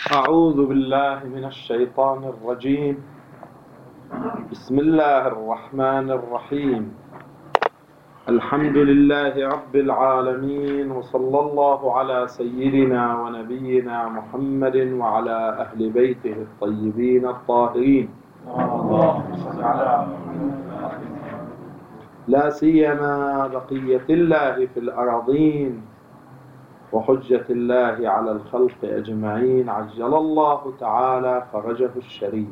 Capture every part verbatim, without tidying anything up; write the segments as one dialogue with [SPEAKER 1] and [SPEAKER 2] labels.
[SPEAKER 1] أعوذ بالله من الشيطان الرجيم. بسم الله الرحمن الرحيم. الحمد لله رب العالمين، وصلى الله على سيدنا ونبينا محمد وعلى أهل بيته الطيبين الطاهرين، لا سيما بقية الله في الأراضين وحجة الله على الخلق أجمعين، عجل الله تعالى فرجه الشريف.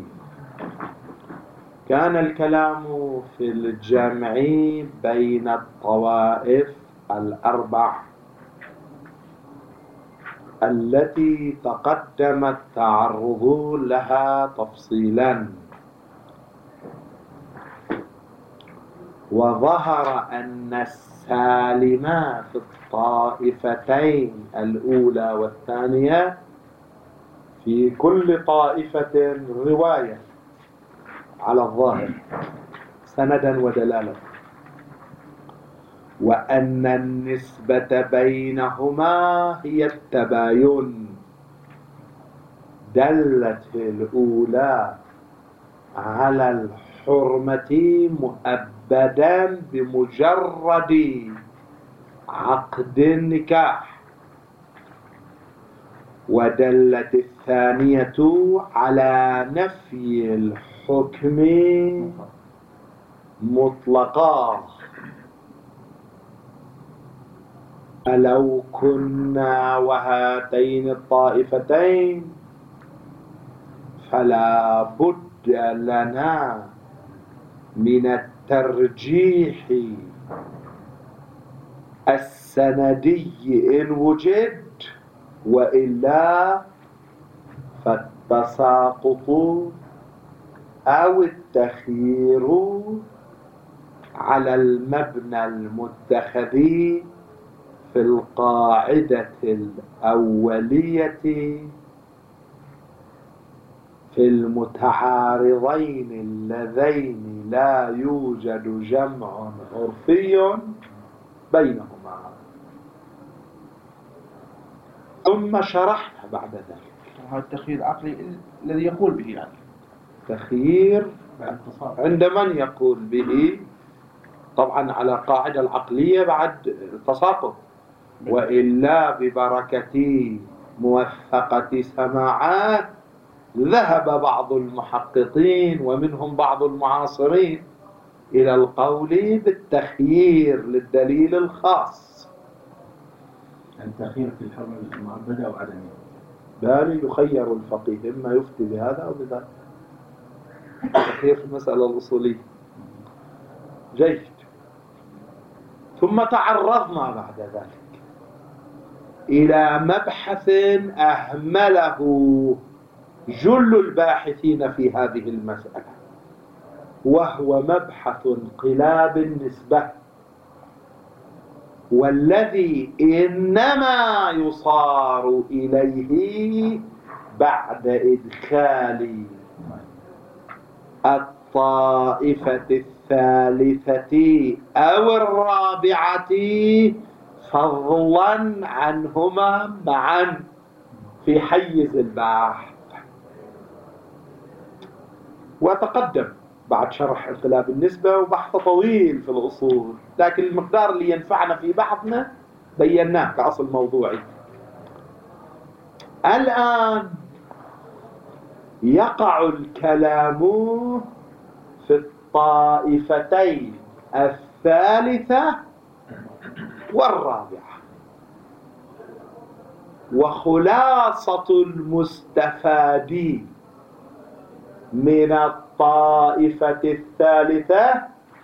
[SPEAKER 1] كان الكلام في الجمع بين الطوائف الأربع التي تقدم التعرض لها تفصيلا، وظهر أن السالم في الطائفتين الأولى والثانية في كل طائفة رواية على الظاهر سندا ودلالة، وأن النسبة بينهما هي التباين. دلت الأولى على الحرمة مؤبدا بمجرد عقد النكاح، ودلت الثانية على نفي الحكم مطلقا. فلو كنا وهاتين الطائفتين فلا بد لنا من الترجيح السندي إن وجد، وإلا فالتساقط أو التخيير على المبنى المتخذ في القاعدة الأولية في المتعارضين اللذين لا يوجد جمع عرفي بينهما. ثم شرحنا بعد ذلك
[SPEAKER 2] هذا التخيير العقلي الذي يقول به، يعني
[SPEAKER 1] تخيير عند من يقول به؟ طبعا على قاعدة العقلية بعد التساقط، وإلا ببركة موثقة سماعات ذهب بعض المحققين ومنهم بعض المعاصرين إلى القول بالتخيير للدليل الخاص.
[SPEAKER 3] التخيير في الحرمة المعبدة أو عدمها،
[SPEAKER 1] بل يخير الفقيه إما يفتي بهذا أو بذلك. التخيير في المسألة الأصولية. جيد. ثم تعرضنا بعد ذلك إلى مبحث أهمله جل الباحثين في هذه المسألة، وهو مبحث انقلاب النسبة، والذي إنما يصار إليه بعد إدخال الطائفة الثالثة أو الرابعة فضلا عنهما معا في حيز البحث. وتقدم بعد شرح انقلاب النسبة وبحث طويل في الأصول، لكن المقدار اللي ينفعنا في بحثنا بيناه كأصل موضوعي. الآن يقع الكلام في الطائفتين الثالثة والرابعة، وخلاصة المستفاد من الطائفة الثالثة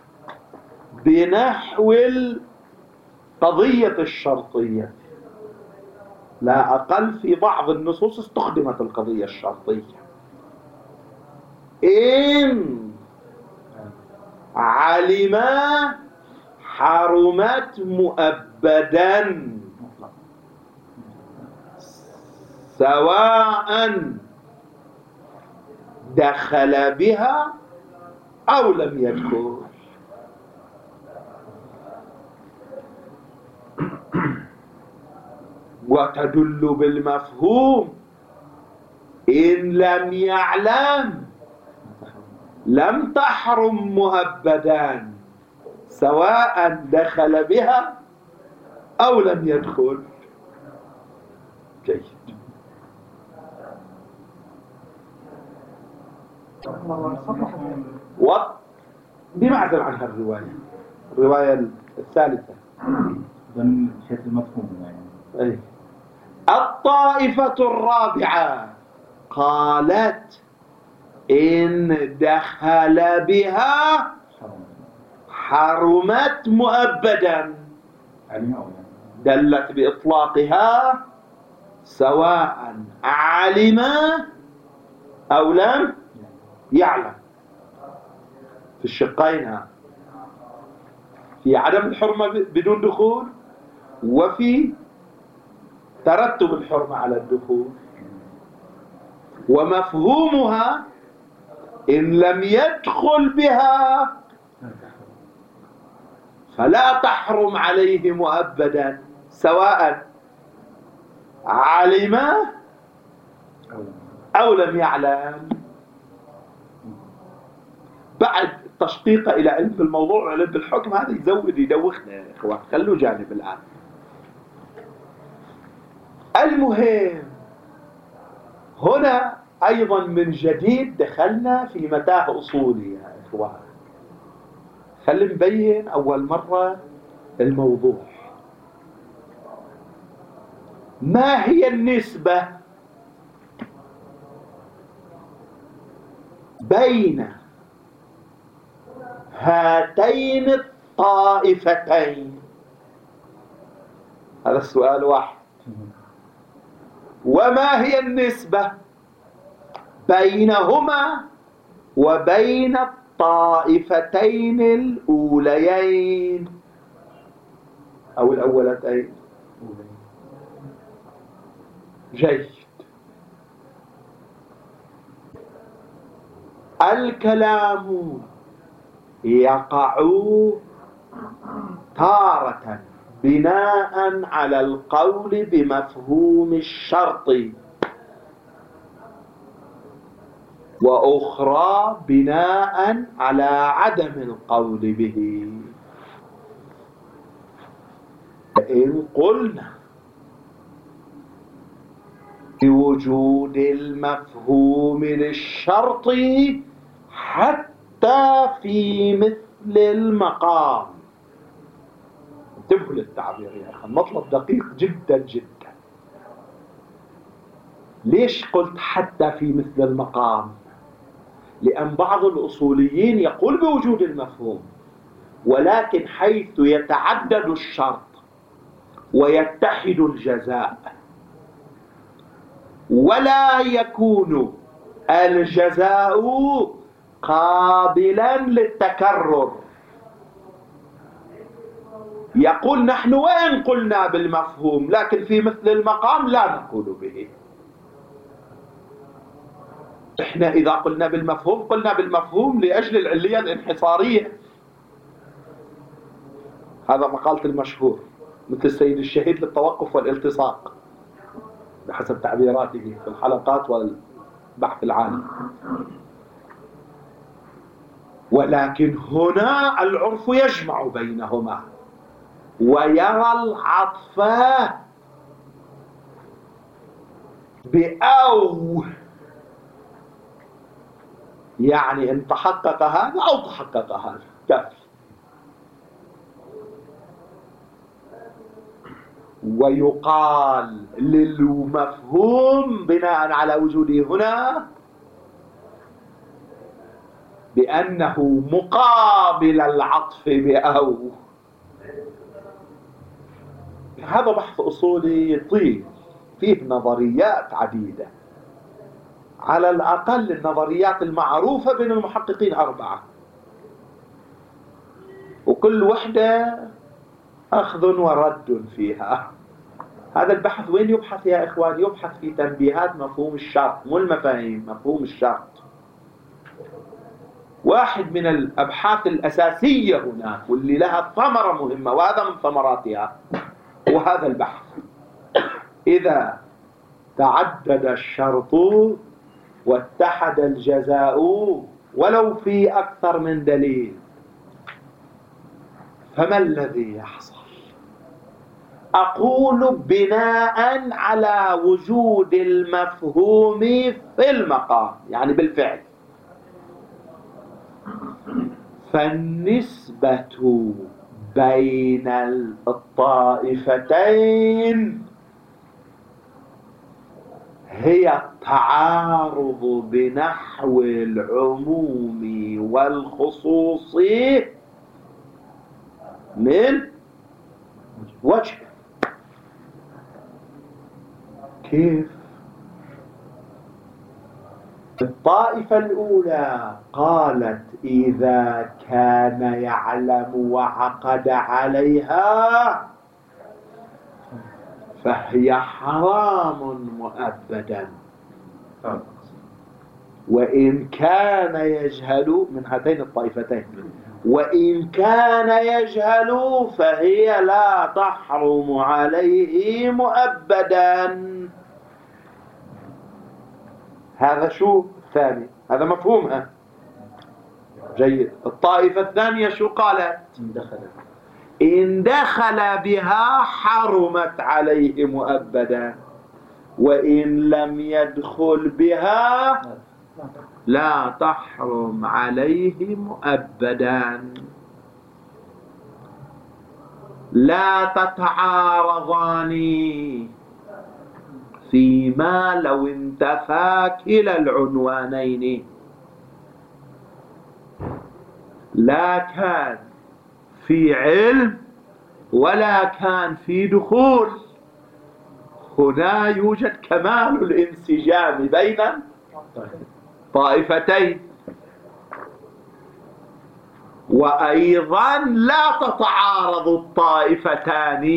[SPEAKER 1] بنحو القضية الشرطية، لا أقل في بعض النصوص استخدمت القضية الشرطية. إن علم حرمت مؤبدا سواء دخل بها أو لم يدخل. وتدل بالمفهوم إن لم يعلم لم تحرم مؤبدا، سواء دخل بها أو لم يدخل. جيد. وبمعزل عنها الرواية الرواية الثالثة
[SPEAKER 3] من حيث المفهوم يعني.
[SPEAKER 1] أي. الطائفة الرابعة قالت إن دخل بها حرمت مؤبدا، دلت بإطلاقها سواء علم أو لم يعلم، في الشقين، في عدم الحرمة بدون دخول وفي ترتب الحرمة على الدخول. ومفهومها إن لم يدخل بها فلا تحرم عليه مؤبدا، سواء علم أو لم يعلم. بعد تشقيق إلى علم الموضوع وعلم بالحكم، هذا يزود يدوخنا يا إخوان، خلوا جانب الآن. المهم هنا أيضا من جديد دخلنا في متاهة أصولي يا إخوان. خلي نبين أول مرة الموضوع. ما هي النسبة بين هاتين الطائفتين؟ هذا السؤال واحد. وما هي النسبة بينهما وبين الطائفتين الأوليين أو الأولتين؟ جيد. الكلام يقع تارة بناء على القول بمفهوم الشرط، وأخرى بناء على عدم القول به. فإن قلنا بوجود المفهوم للشرط حتى في مثل المقام، انتبهوا للتعبير يا أخي، مطلب دقيق جدا جدا. ليش قلت حتى في مثل المقام؟ لأن بعض الأصوليين يقول بوجود المفهوم، ولكن حيث يتعدد الشرط ويتحد الجزاء ولا يكون الجزاء قابلا للتكرر، يقول نحن وإن قلنا بالمفهوم لكن في مثل المقام لا نقول به. احنا إذا قلنا بالمفهوم قلنا بالمفهوم لأجل العلية الانحصارية، هذا مقالة المشهور، مثل السيد الشهيد للتوقف والالتصاق بحسب تعبيراته في الحلقات والبحث العالي. ولكن هنا العرف يجمع بينهما ويرى العطف بأو، يعني إن تحقق هذا أو تحقق هذا كافي. ويقال للمفهوم بناء على وجوده هنا بأنه مقابل العطف بأو. هذا بحث أصولي طويل فيه نظريات عديدة، على الأقل النظريات المعروفة بين المحققين أربعة، وكل وحدة أخذ ورد فيها. هذا البحث وين يبحث يا إخوان؟ يبحث في تنبيهات مفهوم الشرط، مو المفاهيم، مفهوم الشرط. واحد من الأبحاث الأساسية هناك واللي لها ثمرة مهمة، وهذا من ثمراتها وهذا البحث. إذا تعدد الشرط واتحد الجزاء ولو في أكثر من دليل. فما الذي يحصل؟ أقول بناء على وجود المفهوم في المقام، يعني بالفعل. فالنسبة بين الطائفتين هي التعارض بنحو العموم والخصوص من وجه. كيف؟ الطائفة الأولى قالت إذا كان يعلم وعقد عليها فهي حرام مؤبدا، وإن كان يجهل من هاتين الطائفتين، وإن كان يجهل فهي لا تحرم عليه مؤبدا. هذا شو ثاني؟ هذا مفهومها جيد. الطائفة الثانية شو قالت؟ إن دخل بها حرمت عليه مؤبدا، وإن لم يدخل بها لا تحرم عليه مؤبدا. لا تتعارضان فيما لو انتفى كلا العنوانين، لا كان في علم ولا كان في دخول. هنا يوجد كمال الانسجام بين طائفتين، وأيضا لا تتعارض الطائفتان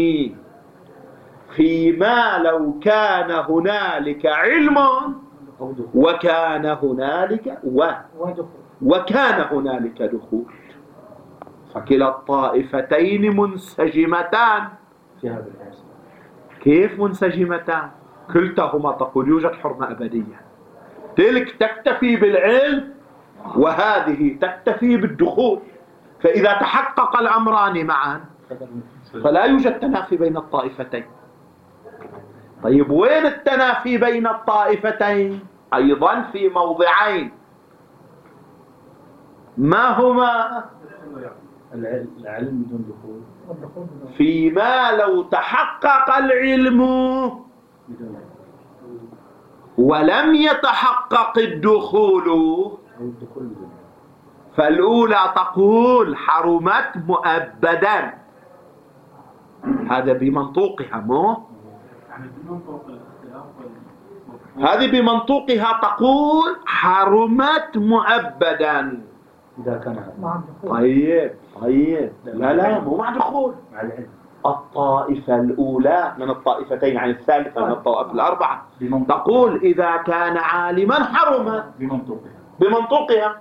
[SPEAKER 1] فيما لو كان هنالك علم وكان هنالك و وكان هنالك دخول، فكلا الطائفتين منسجمتان في هذا الأصل. كيف منسجمتان؟ كلتهما تقول يوجد حرمة أبدية، تلك تكتفي بالعلم وهذه تكتفي بالدخول، فإذا تحقق الأمران معا فلا يوجد تنافي بين الطائفتين. طيب وين التنافي بين الطائفتين؟ أيضا في موضعين. ما هما؟
[SPEAKER 3] العلم بدون دخول،
[SPEAKER 1] فيما لو تحقق العلم ولم يتحقق الدخول، فالأولى تقول حرمت مؤبدا، هذا بمنطوقها، مو هذه بمنطوقها تقول حرمت مؤبدا
[SPEAKER 3] إذا كان
[SPEAKER 1] طيب طيب لا لا مو مع دخول. الطائفة الأولى من الطائفتين عن الثالثة من الطوائف الأربعة تقول إذا كان عالما حرمت
[SPEAKER 3] بمنطوقها
[SPEAKER 1] بمنطوقها،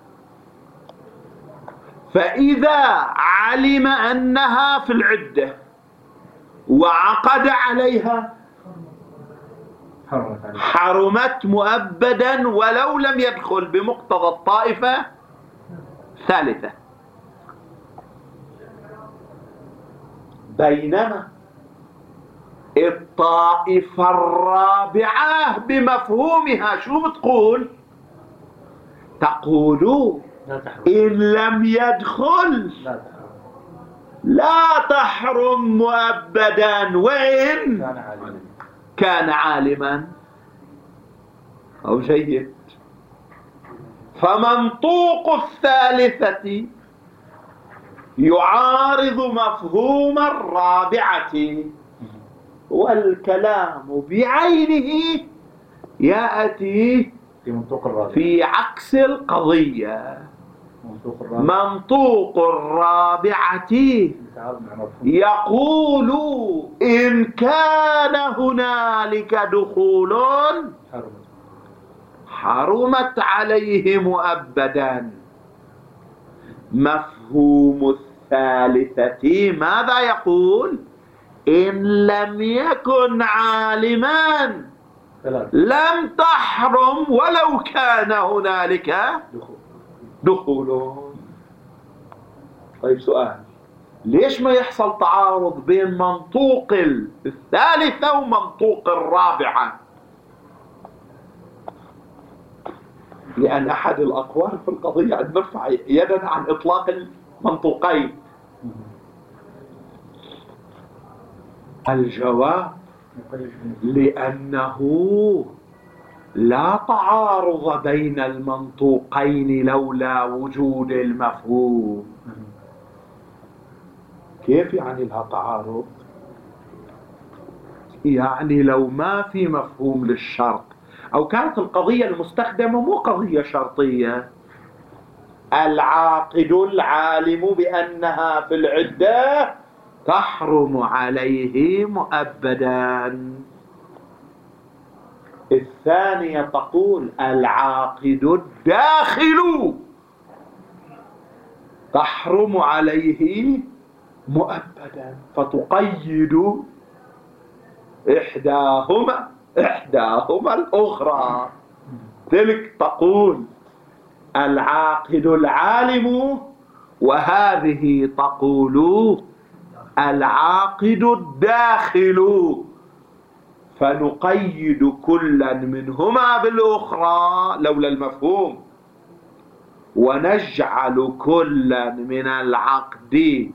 [SPEAKER 1] فإذا علم أنها في العدة وعقد عليها حرمت مؤبدا ولو لم يدخل بمقتضى الطائفة الثالثة. بينما الطائفة الرابعة بمفهومها شو بتقول؟ تقول إن لم يدخل لا تحرم مؤبدا وإن كان عالما أو جيد. فمنطوق الثالثة يعارض مفهوم الرابعة، والكلام بعينه يأتي في عكس القضية. منطوق الرابعة يقول إن كان هنالك دخول حرمت عليه مؤبدا. مفهوم الثالثة ماذا يقول؟ إن لم يكن عالما لم تحرم ولو كان هنالك دخول. طيب سؤال، ليش ما يحصل تعارض بين منطوق الثالثة ومنطوق الرابعة؟ لأن أحد الأقوال في القضية أن نرفع يدنا عن إطلاق المنطوقين. الجواب لأنه لا تعارض بين المنطوقين لولا وجود المفهوم. كيف يعني لا تعارض؟ يعني لو ما في مفهوم للشرط أو كانت القضية المستخدمة مو قضية شرطية، العاقد العالم بأنها في العدة تحرم عليه مؤبدا. الثانية تقول العاقد الداخل تحرم عليه مؤبدا، فتقيد إحداهما إحداهما الأخرى. تلك تقول العاقد العالم، وهذه تقول العاقد الداخل، فنقيد كلا منهما بالأخرى لولا المفهوم، ونجعل كلا من العقد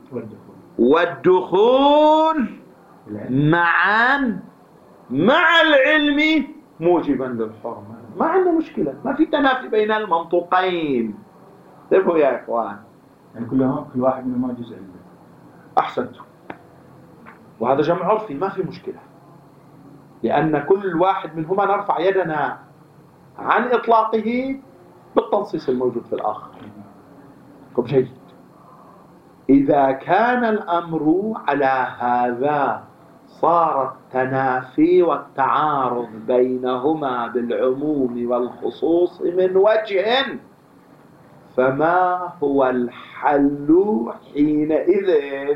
[SPEAKER 1] والدخول معا مع العلم موجبا للحرمة. ما عندنا مشكلة، ما في تنافي بين المنطوقين. انتبهوا يا إخوان،
[SPEAKER 3] يعني كلهم كل واحد منهما جزء منه.
[SPEAKER 1] أحسنتم، وهذا جمع عرفي ما في مشكلة، لأن كل واحد منهما نرفع يدنا عن إطلاقه بالتنصيص الموجود في الآخر. طب جيد، إذا كان الأمر على هذا صار التنافي والتعارض بينهما بالعموم والخصوص من وجه، فما هو الحل حينئذ؟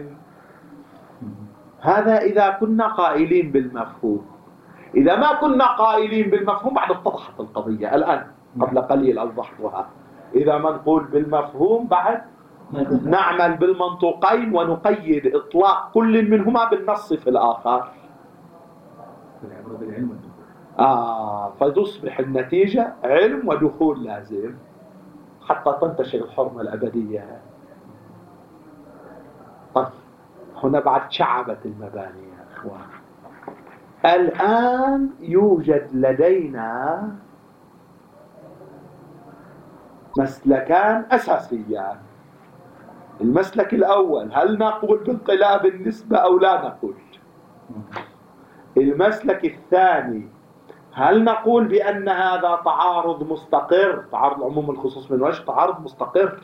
[SPEAKER 1] هذا إذا كنا قائلين بالمفهوم. إذا ما كنا قائلين بالمفهوم بعد اتضحت القضية الآن، قبل قليل أوضحتها. إذا ما نقول بالمفهوم بعد نعمل بالمنطوقين ونقيد إطلاق كل منهما بالنص في الآخر. آه فتصبح النتيجة علم ودخول لازم حتى تنتشر الحرمة الأبدية. طيب هنا بعد شعبت المباني يا إخوان. الآن يوجد لدينا مسلكان أساسيان. المسلك الأول، هل نقول بانقلاب النسبة أو لا نقول؟ المسلك الثاني، هل نقول بأن هذا تعارض مستقر، تعارض العموم الخصوص من وجه، تعارض مستقر،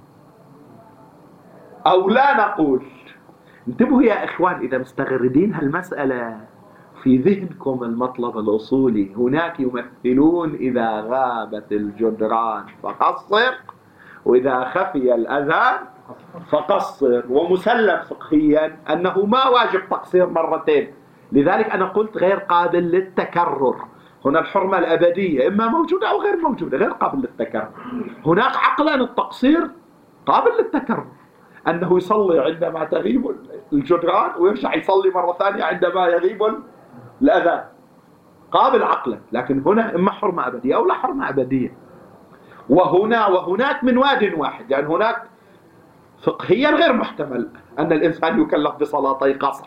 [SPEAKER 1] أو لا نقول؟ انتبهوا يا إخوان، إذا مستغردين هالمسألة في ذهنكم المطلب الأصولي، هناك يمثلون إذا غابت الجدران فقصر، وإذا خفي الأذان فقصر. ومسلم فقهيا أنه ما واجب تقصير مرتين، لذلك أنا قلت غير قابل للتكرر. هنا الحرمة الأبدية إما موجودة أو غير موجودة، غير قابل للتكرر. هناك عقلا التقصير قابل للتكرر، أنه يصلي عندما تغيب الجدران ويرجع يصلي مرة ثانية عندما يغيب الأذان، قابل عقلا. لكن هنا إما حرمة أبدية أو لا حرمة أبدية. وهنا وهناك من واد واحد، يعني هناك فقهيا غير محتمل أن الإنسان يكلف بصلاتي قصر.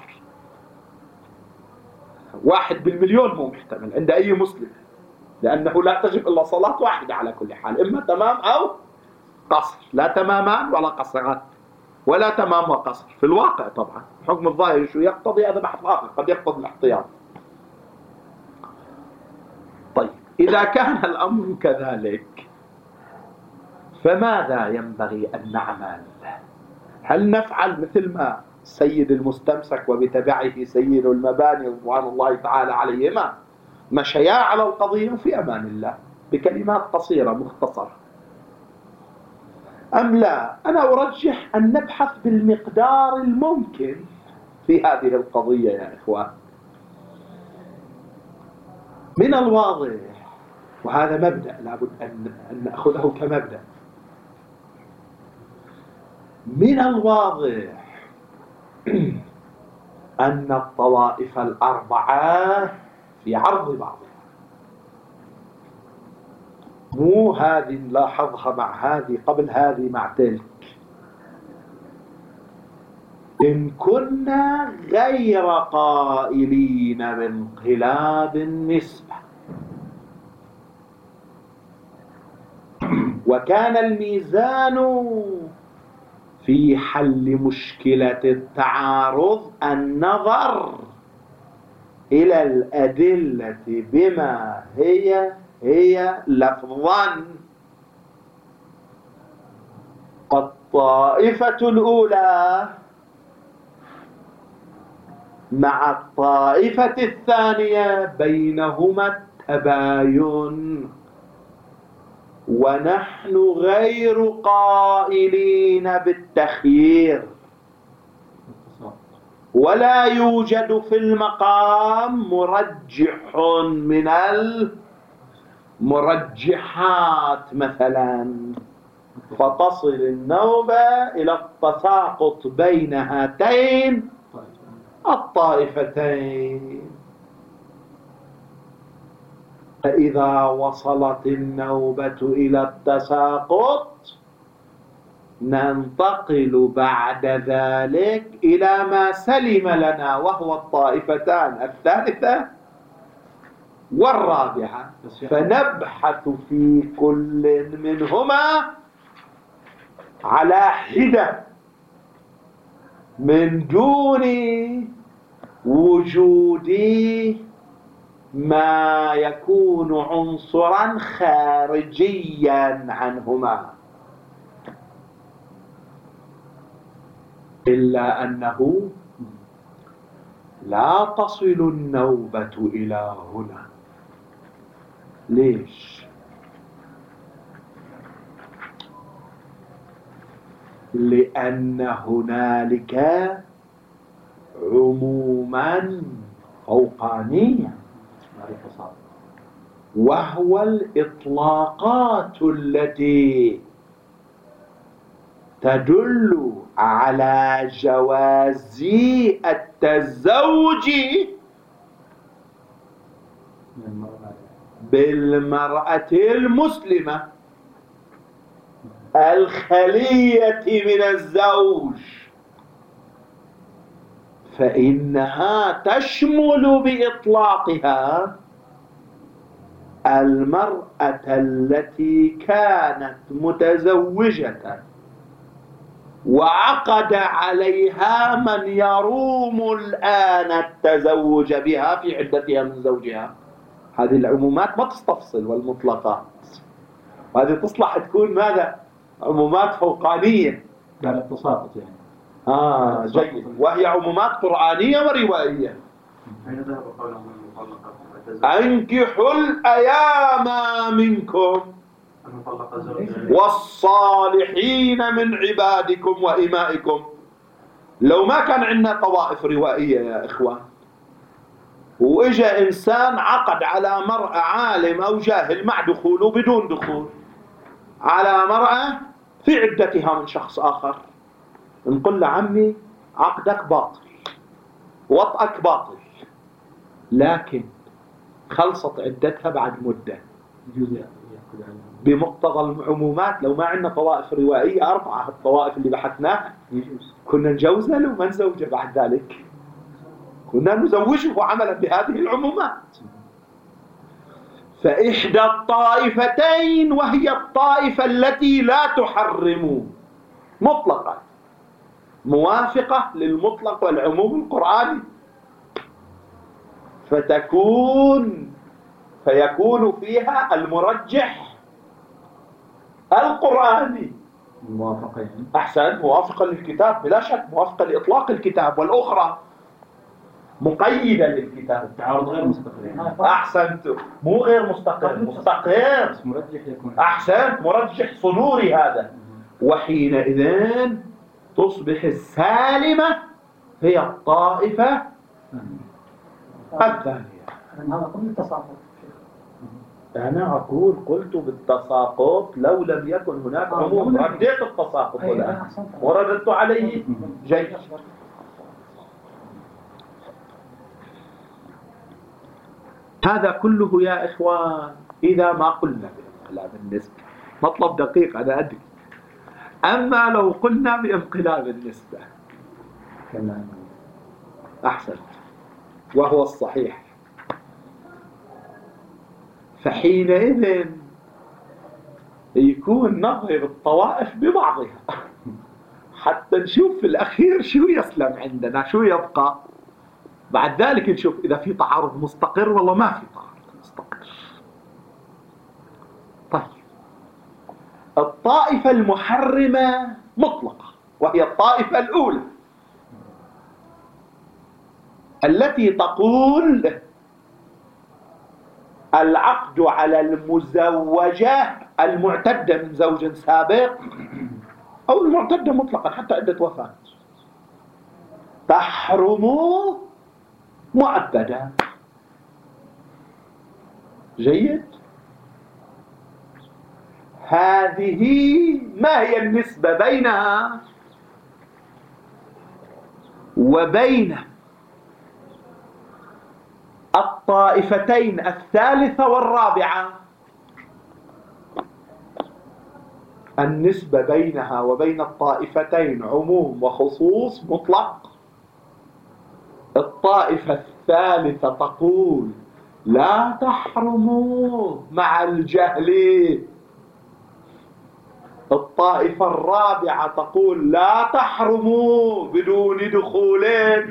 [SPEAKER 1] واحد بالمليون مو محتمل عند أي مسلم، لأنه لا تجب إلا صلاة واحدة على كل حال، إما تمام أو قصر، لا تمامان ولا قصرات، ولا تمام وقصر في الواقع. طبعا حكم الظاهر شو يقتضي، هذا بحث آخر، قد يقتضي الاحتياط. طيب إذا كان الأمر كذلك فماذا ينبغي أن نعمل؟ هل نفعل مثل ما سيد المستمسك وبتبعه سيد المباني رضوان الله تعالى عليهما مشيا على القضية في أمان الله بكلمات قصيرة مختصرة، أم لا؟ أنا أرجح أن نبحث بالمقدار الممكن في هذه القضية يا إخوان. من الواضح، وهذا مبدأ لابد أن نأخذه كمبدأ، من الواضح أن الطوائف الأربعة في عرض بعضها، مو هذه نلاحظها مع هذه قبل هذه مع تلك. إن كنا غير قائلين بانقلاب النسبة، وكان الميزان في حل مشكلة التعارض النظر إلى الأدلة بما هي هي لفظا. الطائفة الأولى مع الطائفة الثانية بينهما التباين، ونحن غير قائلين بالتخيير، ولا يوجد في المقام مرجح من المرجحات مثلا، فتصل النوبة إلى التساقط بين هاتين الطائفتين. فإذا وصلت النوبة إلى التساقط ننتقل بعد ذلك إلى ما سلم لنا، وهو الطائفتان الثالثة والرابعة، فنبحث في كل منهما على حدة من دون وجود ما يكون عنصرا خارجيا عنهما، إلا أنه لا تصل النوبة إلى هنا. ليش؟ لأن هنالك عموما فوقانيا، وهو الإطلاقات التي تدل على جواز التزوج بالمرأة المسلمة الخلية من الزوج، فإنها تشمل بإطلاقها المرأة التي كانت متزوجة وعقد عليها من يروم الآن التزوج بها في عدتها من زوجها. هذه العمومات ما تستفصل، والمطلقات وهذه تصلح تكون ماذا؟ عمومات فوقانية
[SPEAKER 3] على التساقط يعني.
[SPEAKER 1] آه جيد، وهي عمومات قرآنية وروائية.
[SPEAKER 3] أين ذهب قولهم المطلقة؟
[SPEAKER 1] أنكحوا الأيام منكم والصالحين من عبادكم وإمائكم. لو ما كان عندنا طوائف روائية يا إخوان، وإجا إنسان عقد على مرأة عالم أو جاهل مع دخول وبدون دخول على مرأة في عدتها من شخص آخر، نقول له عمي عقدك باطل، وطئك باطل، لكن خلصت عدتها بعد مدة بمقتضى العمومات. لو ما عندنا طوائف روائية أربعة، الطوائف اللي بحثناها، كنا نجوزها لو ما نزوجه بعد ذلك، كنا نزوجه عملا بهذه العمومات. فإحدى الطائفتين، وهي الطائفة التي لا تحرم مطلقا، موافقة للمطلق والعموم القرآني، فتكون فيكون فيها المرجح القرآني
[SPEAKER 3] موافقة يعني.
[SPEAKER 1] أحسن، موافقة للكتاب بلا شك، موافقة لإطلاق الكتاب، والأخرى مقيدة للكتاب.
[SPEAKER 3] التعارض غير مستقر.
[SPEAKER 1] أحسنت، مو غير مستقر، مستقر.
[SPEAKER 3] مرجح يكون.
[SPEAKER 1] أحسنت، مرجح صدوري هذا. وحينئذ تصبح السالمة هي الطائفة الثانية.
[SPEAKER 4] هذا كله تساقط.
[SPEAKER 1] أنا أقول قلت بالتساقط لو لم يكن هناك عموم، رديت التساقط الآن ورددت عليه. جيد. هذا كله يا إخوان إذا ما قلنا بانقلاب النسبة. مطلب دقيق أنا أدري. أما لو قلنا بانقلاب النسبة أحسن وهو الصحيح، فحينئذ يكون نظر الطوائف ببعضها حتى نشوف في الأخير شو يسلم عندنا، شو يبقى. بعد ذلك نشوف إذا في تعارض مستقر والله ما في تعارض مستقر. طيب، الطائفة المحرمة مطلقة وهي الطائفة الأولى التي تقول العقد على المزوجة المعتدة من زوج سابق أو المعتدة مطلقا حتى عدة وفاة تحرم مؤبدا. جيد. هذه ما هي النسبة بينها وبين الطائفتين الثالثة والرابعة؟ النسبة بينها وبين الطائفتين عموم وخصوص مطلق. الطائفة الثالثة تقول لا تحرموا مع الجهل. الطائفة الرابعة تقول لا تحرموا بدون دخول.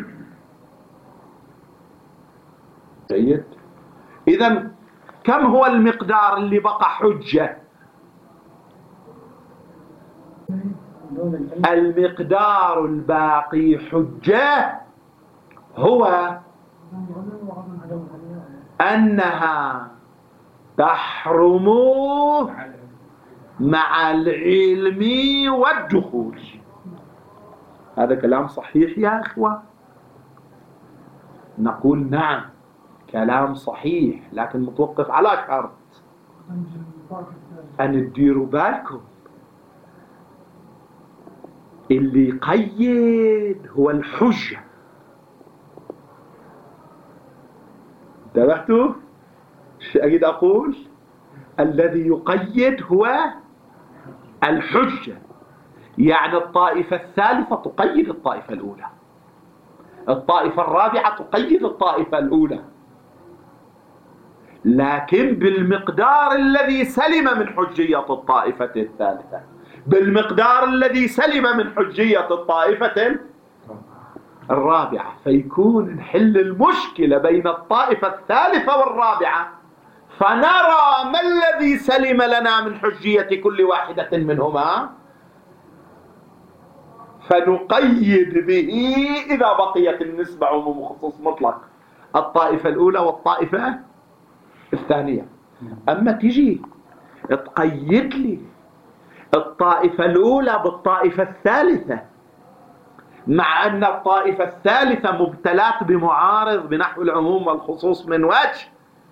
[SPEAKER 1] جيد. إذن كم هو المقدار اللي بقى حجة؟ المقدار الباقي حجة هو أنها تحرم مع العلم والدخول. هذا كلام صحيح يا إخوة؟ نقول نعم كلام صحيح، لكن متوقف على شرط أن تديروا بالكم اللي يقيد هو الحجة. انتبهتوا؟ شو أريد أقول؟ الذي يقيد هو الحجة. يعني الطائفة الثالثة تقيد الطائفة الأولى، الطائفة الرابعة تقيد الطائفة الأولى، لكن بالمقدار الذي سلم من حجية الطائفة الثالثة، بالمقدار الذي سلم من حجية الطائفة الرابعة. فيكون نحل المشكلة بين الطائفة الثالثة والرابعة، فنرى ما الذي سلم لنا من حجية كل واحدة منهما فنقيد به إذا بقيت النسبة عموم وخصوص مطلق الطائفة الأولى والطائفة الثانية. أما تجي تقيد لي الطائفة الأولى بالطائفة الثالثة مع أن الطائفة الثالثة مبتلات بمعارض بنحو العموم والخصوص من وجه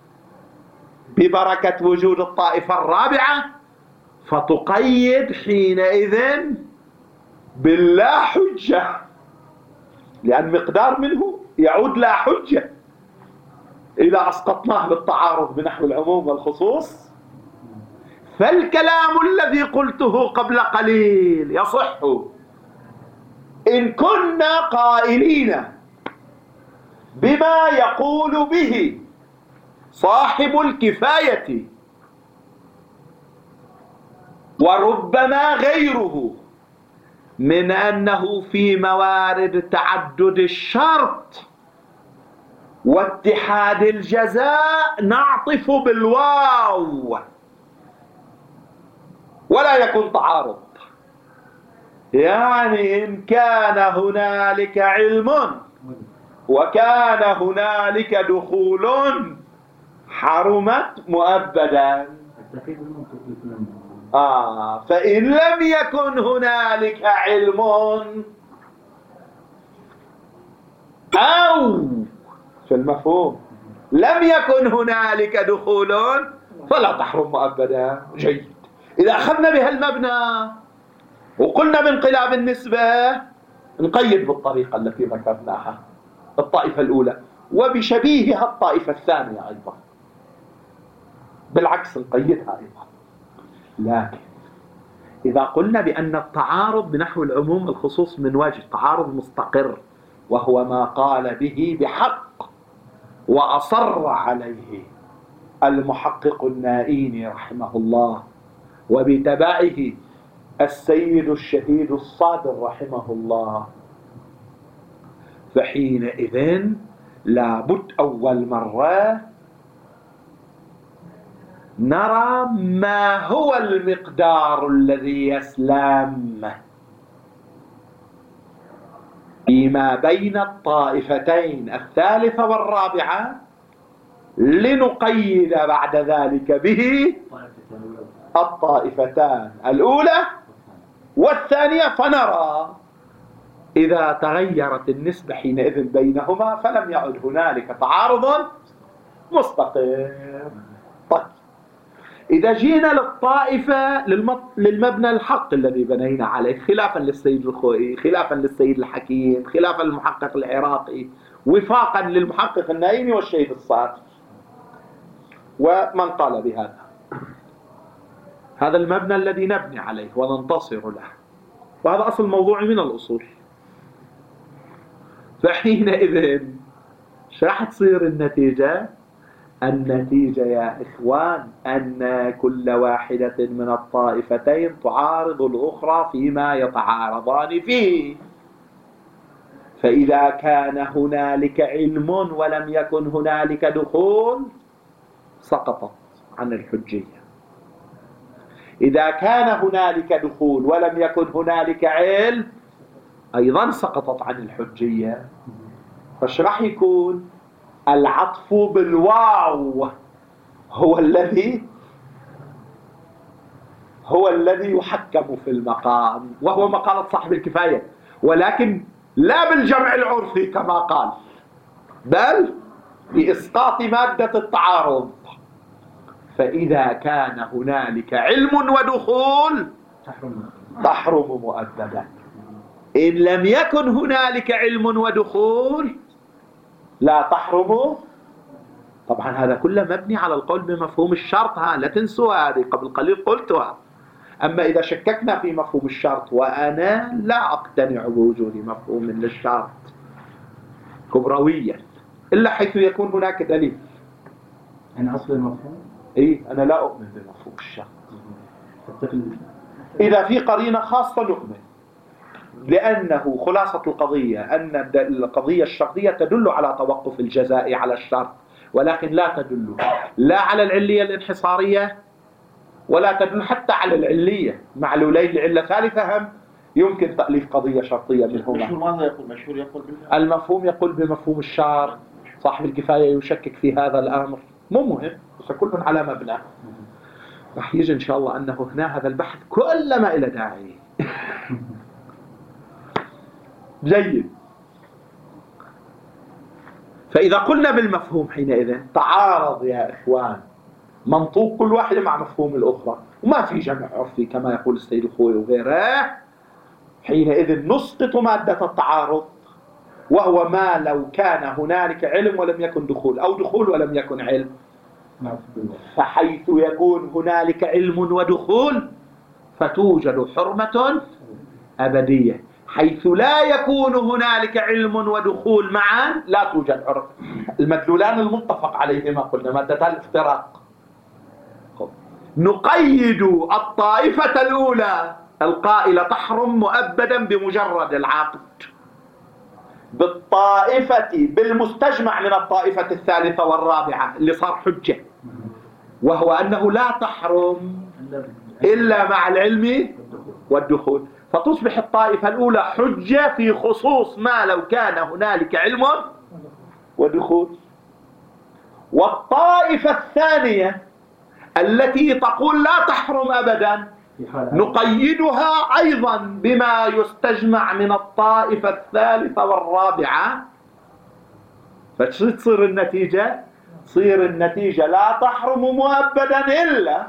[SPEAKER 1] ببركة وجود الطائفة الرابعة، فتقيد حينئذ باللا حجة، لأن مقدار منه يعود لا حجة إذا أسقطناه بالتعارض بنحو العموم والخصوص. فالكلام الذي قلته قبل قليل يصح إن كنا قائلين بما يقول به صاحب الكفاية وربما غيره من أنه في موارد تعدد الشرط واتحاد الجزاء نعطف بالواو ولا يكون تعارض. يعني إن كان هنالك علم وكان هنالك دخول حرمت مؤبدا. آه فإن لم يكن هنالك علم أو في المفهوم لم يكن هنالك دخول فلا تحرم مؤبدا. جيد. إذا أخذنا بها المبنى وقلنا بانقلاب النسبة نقيد بالطريقة التي ذكرناها الطائفة الأولى، وبشبيهها الطائفة الثانية أيضا، بالعكس نقيدها أيضا. لكن إذا قلنا بأن التعارض بنحو العموم الخصوص من وجه تعارض مستقر، وهو ما قال به بحق وأصر عليه المحقق النائيني رحمه الله، وبتبعه السيد الشهيد الصادر رحمه الله، فحينئذ لابد أول مرة نرى ما هو المقدار الذي يسلم فيما بين الطائفتين الثالثة والرابعة، لنقيد بعد ذلك به الطائفتان الأولى والثانية، فنرى إذا تغيرت النسبة حينئذ بينهما فلم يعد هنالك تعارض مستقر. طيب، إذا جينا للطائفة للمبنى الحق الذي بنينا عليه، خلافا للسيد الخوئي، خلافا للسيد الحكيم، خلافا للمحقق العراقي، وفاقا للمحقق النائمي والشهيد الصادر ومن قال بهذا، هذا المبنى الذي نبني عليه وننتصر له، وهذا أصل موضوعي من الأصول. فحينئذ شو راح تصير النتيجة؟ النتيجة يا إخوان أن كل واحدة من الطائفتين تعارض الأخرى فيما يتعارضان فيه. فإذا كان هنالك علم ولم يكن هنالك دخول سقطت عن الحجية. إذا كان هنالك دخول ولم يكن هنالك علم أيضا سقطت عن الحجية. فايش راح يكون؟ العطف بالواو هو الذي هو الذي يحكم في المقام، وهو مقالة صاحب الكفاية، ولكن لا بالجمع العرفي كما قال، بل بإسقاط مادة التعارض. فإذا كان هنالك علم ودخول تحرم مؤبدا. إن لم يكن هنالك علم ودخول لا تحرم. طبعا هذا كله مبني على القول بمفهوم الشرط، ها لا تنسوا هذه قبل قليل قلتها. أما إذا شككنا في مفهوم الشرط، وأنا لا أقتنع بوجود مفهوم للشرط كبرويا إلا حيث يكون هناك دليل.
[SPEAKER 3] أنا أصل المفهوم
[SPEAKER 1] إيه، أنا لا أؤمن بمفهوم الشرط. إذا في قرينة خاصة نؤمن، لأنه خلاصة القضية أن القضية الشرطية تدل على توقف الجزاء على الشرط، ولكن لا تدل لا على العلية الانحصارية ولا تدل حتى على العلية. معلولين لعلة ثالثة هم يمكن تأليف قضية شرطية منهما.
[SPEAKER 2] مشهور ماذا يقول؟ مشهور يقول بالله.
[SPEAKER 1] المفهوم يقول بمفهوم الشرط، صاحب الكفاية يشكك في هذا الأمر، مو مهم، بس كل من على مبنى. راح يجي إن شاء الله أنه هنا هذا البحث كلما إلى داعي. جيد. فإذا قلنا بالمفهوم حينئذ تعارض يا إخوان منطوق كل واحدة مع مفهوم الأخرى، وما في جمع عرفي كما يقول السيد الخوئي وغيره. حينئذ نسقط مادة التعارض، وهو ما لو كان هنالك علم ولم يكن دخول، أو دخول ولم يكن علم. فحيث يكون هنالك علم ودخول فتوجد حرمة أبدية، حيث لا يكون هنالك علم ودخول معا لا توجد حرمة. المدلولان المتفق عليهما قلنا مادة الافتراق. نقيد الطائفة الأولى القائلة تحرم مؤبدا بمجرد العقد بالطائفة بالمستجمع من الطائفة الثالثة والرابعة اللي صار حجة، وهو أنه لا تحرم إلا مع العلم والدخول. فتصبح الطائفة الأولى حجة في خصوص ما لو كان هنالك علم ودخول. والطائفة الثانية التي تقول لا تحرم أبدا نقيدها أيضا بما يستجمع من الطائفة الثالثة والرابعة. فتصير النتيجة تصير النتيجة لا تحرم مؤبدا إلا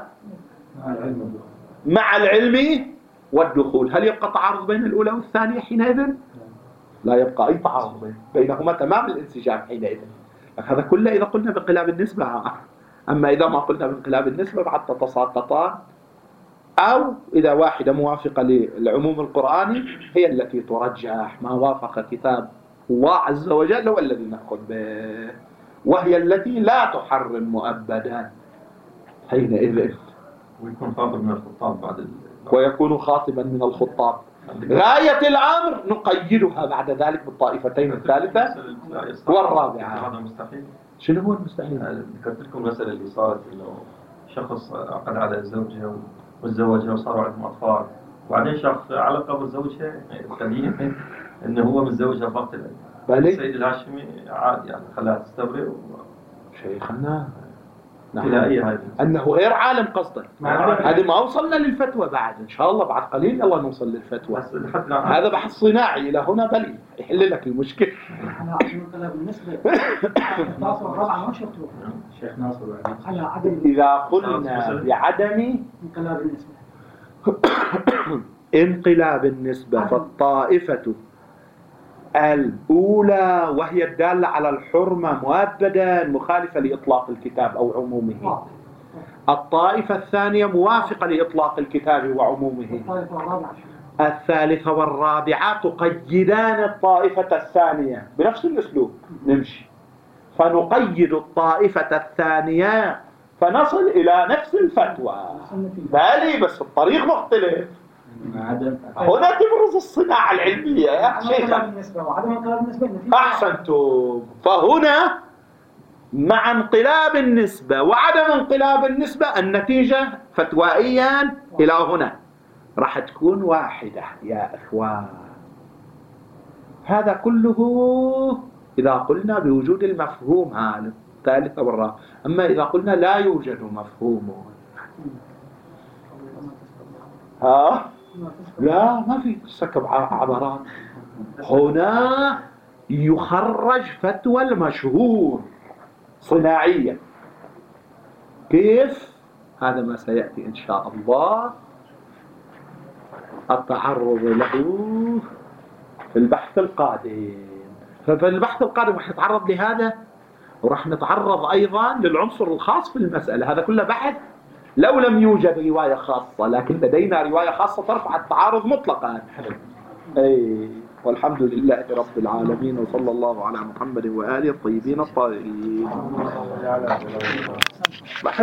[SPEAKER 1] مع العلم والدخول. هل يبقى تعارض بين الأولى والثانية حينئذ؟ لا يبقى أي تعارض بينهما، تمام الانسجام حينئذ. هذا كله إذا قلنا بانقلاب النسبة. أما إذا ما قلنا بانقلاب النسبة بعد تتساقطان، أو إذا واحدة موافقة للعموم القرآني هي التي ترجح، ما وافق كتاب الله عز وجل هو الذي نأخذ به، وهي التي لا تحرم مؤبدا حينئذ.
[SPEAKER 2] ويكون خاطب من الخطاب بعد ال...
[SPEAKER 1] ويكون خاطبا من الخطاب. غاية الأمر نقيدها بعد ذلك بالطائفتين الثالثة والرابعة.
[SPEAKER 2] هذا مستحيل.
[SPEAKER 1] شنو هو المستحيل؟
[SPEAKER 2] ذكرت لكم المسألة اللي صارت إنه شخص عقد على زوجها وتزوجها وصاروا عندهم أطفال، وبعدين شخص علق بزوجها القديم إنه هو متزوجها باطلا. السيد الهاشمي عادي يعني خلاها تستبرئ و...
[SPEAKER 1] شيخنا
[SPEAKER 2] نعم. هذه
[SPEAKER 1] أنه غير عالم قصدا. هذه ما وصلنا للفتوى بعد، إن شاء الله بعد قليل الله نوصل للفتوى. هذا بحث صناعي إلى هنا بلي يحل لك المشكلة.
[SPEAKER 4] أنا عشان انقلاب النسبة ناصر الرابعة ما شفتوه
[SPEAKER 3] شيخ ناصر
[SPEAKER 4] على عدم
[SPEAKER 1] إذا قلنا بعدم
[SPEAKER 4] انقلاب النسبة
[SPEAKER 1] انقلاب النسبة فالطائفة الأولى وهي الدالة على الحرمة مؤبدا مخالفة لإطلاق الكتاب أو عمومه. الطائفة الثانية موافقة لإطلاق الكتاب وعمومه. الثالثة والرابعة تقيدان الطائفة الثانية بنفس الأسلوب. نمشي فنقيد الطائفة الثانية فنصل إلى نفس الفتوى، بالي بس الطريق مختلف. هنا تبرز الصناعة العلمية يا شيخنا. أحسنتم. فهنا مع انقلاب النسبة وعدم انقلاب النسبة النتيجة فتوائيا إلى هنا راح تكون واحدة يا إخوان. هذا كله إذا قلنا بوجود المفهوم هذا الثالث والرابع. أما إذا قلنا لا يوجد مفهوم، ها لا ما في سكب عبارات. هنا يخرج فتوى المشهور صناعيا. كيف؟ هذا ما سيأتي إن شاء الله التعرض له في البحث القادم. ففي البحث القادم راح نتعرض لهذا، وراح نتعرض أيضا للعنصر الخاص في المسألة. هذا كله بحث لو لم يوجد رواية خاصة، لكن لدينا رواية خاصة ترفع التعارض مطلقا. أي والحمد لله رب العالمين، وصلى الله على محمد وآله الطيبين الطاهرين.